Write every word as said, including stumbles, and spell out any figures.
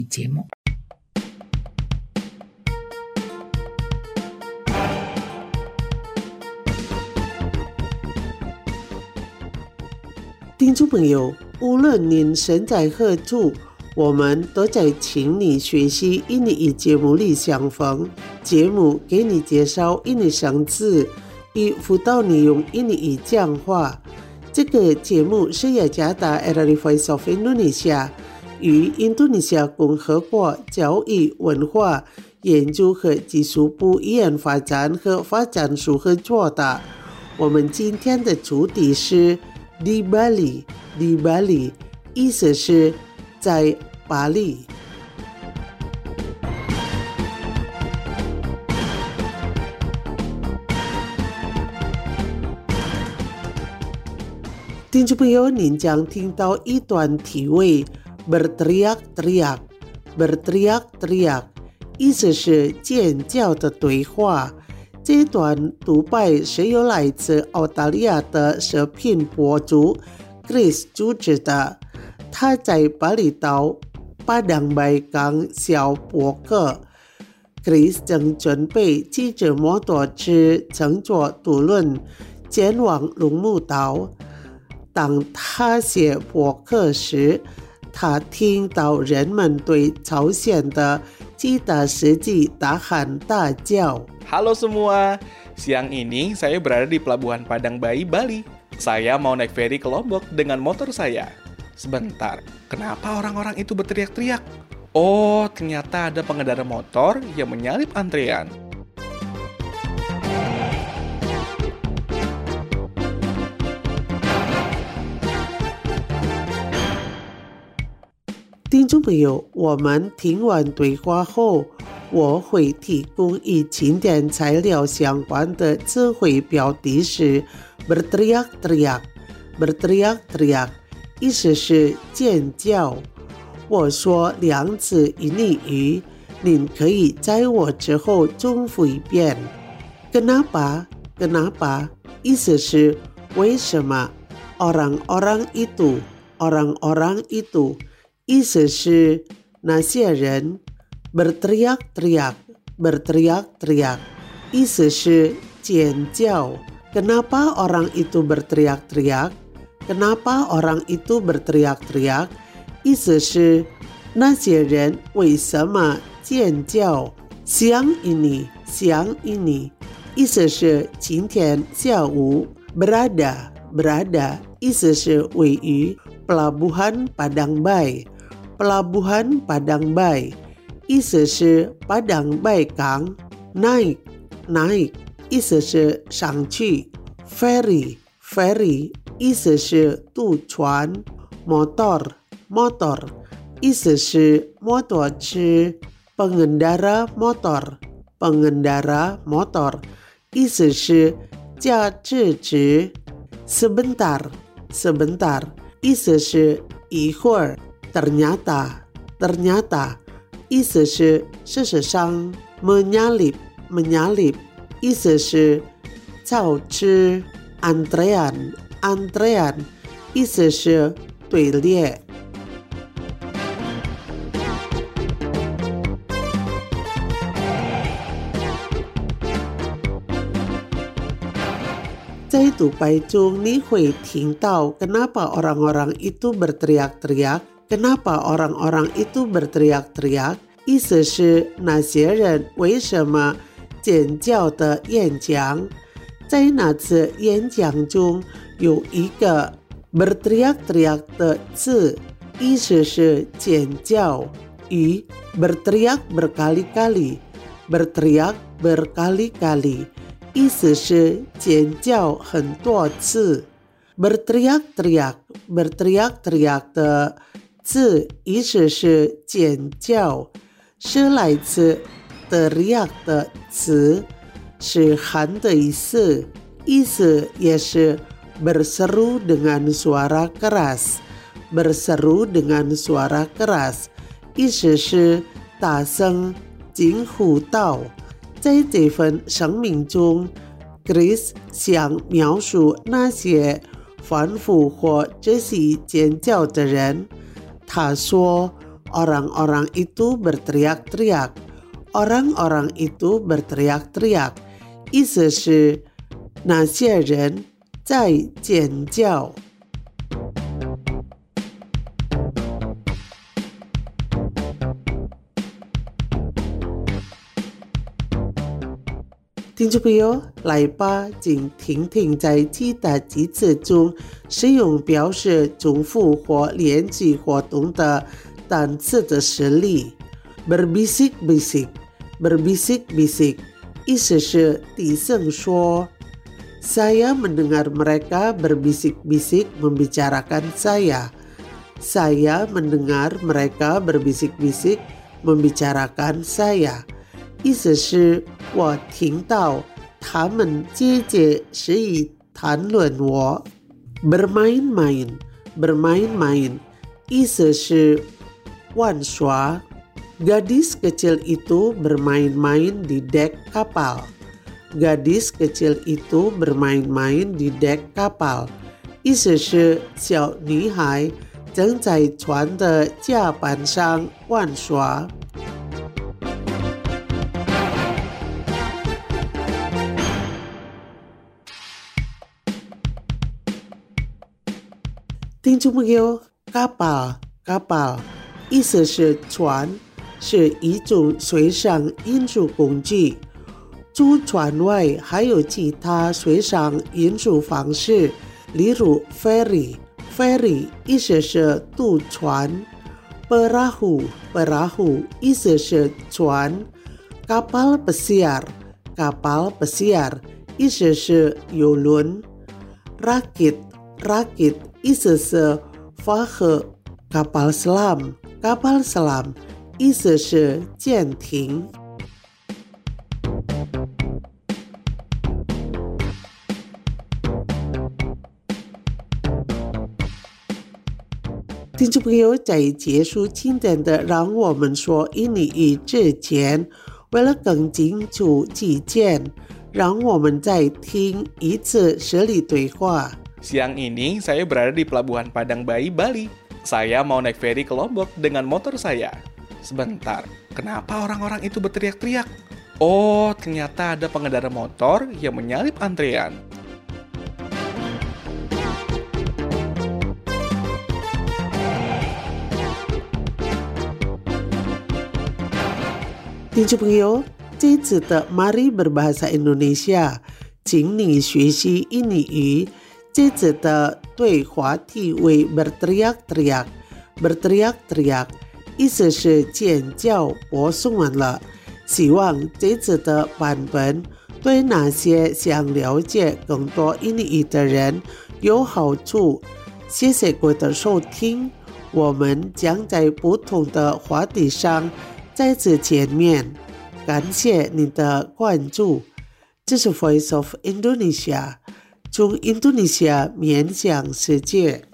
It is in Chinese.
节目。 听众朋友，无论您身在何处，我们都在请你学习印尼语节目里相逢。节目给你介绍印尼生字，与辅导你用印尼语讲话。这个节目是雅加达 R R Voice of Indonesia 与印度尼西亚共和国教育文化研究和技术部语言发展和发展署合作的。我们今天的主题是di Bali di Bali， 意思是在巴黎。听众朋友，您将听到一段题为 berteriak-teriak berteriak-teriak， 意思是尖叫的对话。这段独白是由来自澳大利亚的视频博主 Chris 主持的，他在巴厘岛巴当拜港小博客。Chris 正准备骑着摩托车乘坐渡轮前往龙目岛。当他写博客时，他听到人们对朝鲜的吉达世纪大喊大叫。 Halo semua, siang ini saya berada di Pelabuhan Padang Bayi, Bali. Saya mau naik feri ke Lombok dengan motor saya. Sebentar, kenapa orang-orang itu berteriak-teriak? Oh, ternyata ada pengendara motor yang menyalip antrean. 听众朋友，我们听完对话后，我会提供与经典材料相关的词汇标题是 berteriak-teriak berteriak-teriak， 意思是尖叫。我说两次印尼语，您可以在我之后重复一遍。Kenapa Kenapa， 意思是为什么。Orang-orang itu Orang-orang itu， 意思是那些人。berteriak-teriak berteriak-teriak， 意思是尖叫。Kenapa orang itu berteriak-teriak？ Kenapa orang itu berteriak-teriak？ 意思是那些人为什么尖叫。siang ini siang ini， 意思是今天下午。berada berada， 意思是位于。Pelabuhan Padang Bayi Pelabuhan Padang Bayi，意思是巴当拜港。naik naik， 意思是上去。ferry ferry， 意思是渡船。motor motor， 意思是摩托车。pengendara motor pengendara motor， 意思是驾驶者。sebentar sebentar， 意思是一会儿。ternyata ternyata，意思是事实上。menyalip menyalip， 意思是超支。antrean antrean， 意思是队列。在独白中你会听到 Kenapa orang-orang itu berteriak-teriak， Kenapa orang-orang itu berteriak-teriak，意思是那些人为什么尖叫的演讲。在那次演讲中有一个 berteriak-teriak 的字，意思是尖叫。与 berteriak berkali-kali berteriak berkali-kali， 意思是尖叫很多次。berteriak-teriak berteriak-teriak 的字意思是尖叫，是来自 teriak 的词，是喊的意思，意思也是 berseru dengan suara keras berseru dengan suara keras， 意思是大声惊呼道。在这份声明中 Chris 想描述那些反复或窒息尖叫的人。他说 Orang-orang itu berteriak-teriak. Orang-orang itu berteriak-teriak. 意思是那些人在尖叫。听众朋友，来吧，请听听在其他句子中使用表示重复或连续活动的单词的实例。berbisik-bisik, berbisik-bisik， 意思是低声说。Saya mendengar mereka berbisik-bisik membicarakan saya. Saya mendengar mereka berbisik-bisik membicarakan saya。意思是我听到他们窃窃私语谈论我。bermain-main, bermain-main， 意思是玩耍。Gadis kecil itu bermain-main di dek kapal. Gadis kecil itu bermain-main di dek kapal， 意思是小女孩正在船的甲板上玩耍。听众朋友， kapal kapal 意思是船，是一种水上运输工具。除船外，还有其他水上运输方式，例如 ferry ferry 意思是渡船。perahu perahu 意思是船。kapal pesiar kapal pesiar 意思是游轮。rakit rakit 意思是发河。kapal selam kapal selam 意思是舰艇。听众朋友，在结束今天的让我们说印尼语之前，为了更清楚记见，让我们再听一次实例对话。 Siang ini saya berada di Pelabuhan Padang Bayi, Bali. Saya mau naik feri ke Lombok dengan motor saya. Sebentar, kenapa orang-orang itu berteriak-teriak? Oh, ternyata ada pengendara motor yang menyalip antrean. Teman-teman, 这次的 Mari Berbahasa Indonesia， 请你学习印尼语。这次的对话题为 berteriak-teriak berteriak-teriak， 意思是尖叫。播送完了，希望这次的版本对那些想了解更多印尼语的人有好处。谢谢各位的收听，我们将在不同的话题上再次见面。感谢你的关注，这是 Voice of Indonesia， 从印度尼西亚面向世界。